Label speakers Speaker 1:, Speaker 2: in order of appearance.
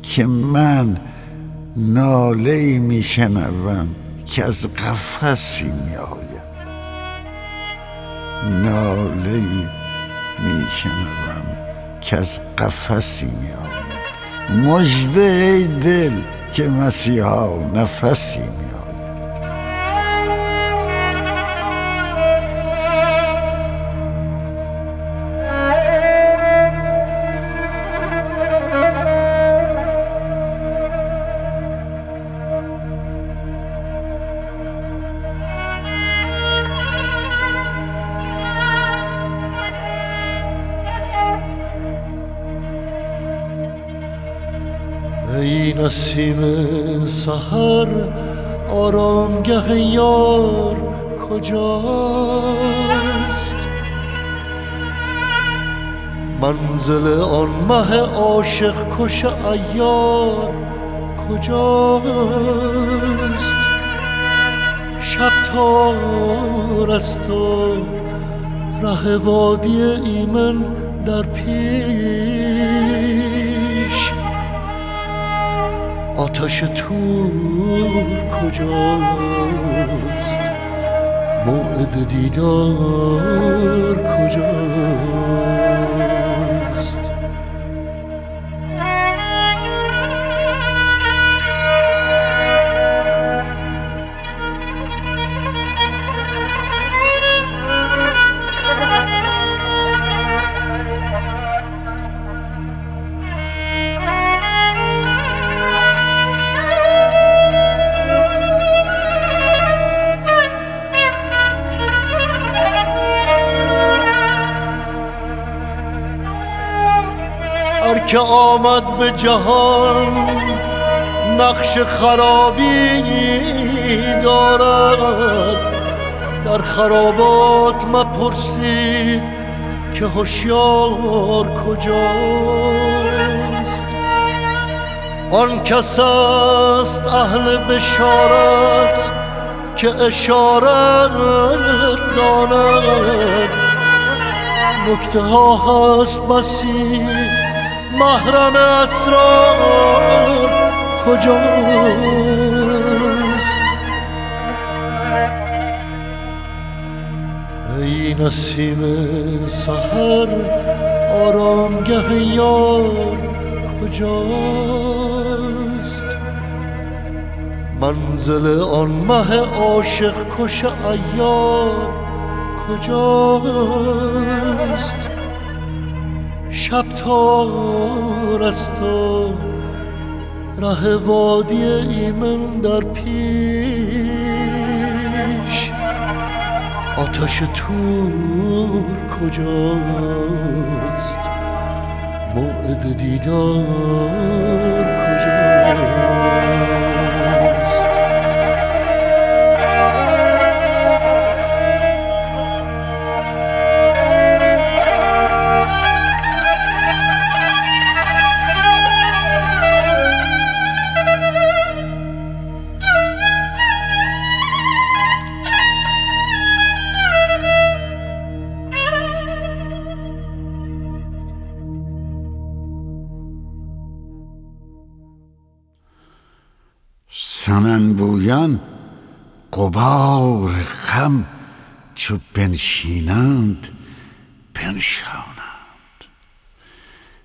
Speaker 1: که من ناله‌ای میشنوم که از قفسی میآید، ناله‌ای میشنوم که از قفسی میآید. مژده ای دل که مسیحا نفسی میآید.
Speaker 2: ای نسیم سحر آرامگه یار کجاست؟ منزل آن مه عاشق کش عیار کجاست؟ شب تار است و ره وادی ایمن در پیش، آتش تور کجاست؟ موعد دیدار کجاست؟ هر که آمد به جهان نقش خرابی دارد، در خرابات مپرسید که هوشیار کجاست؟ آن کس است اهل بشارت که اشارت داند، نکته ها هست بسی محرم اسرار کجاست؟ ای نسیم سحر آرامگه یار کجاست؟ منزل آن مه عاشق کش عیار کجاست؟ شب تار است و ره وادی ایمن در پیش، آتش تور کجاست؟ موعد دیدار کجاست؟
Speaker 1: سننبویان غبار غم چو بنشینند بنشان،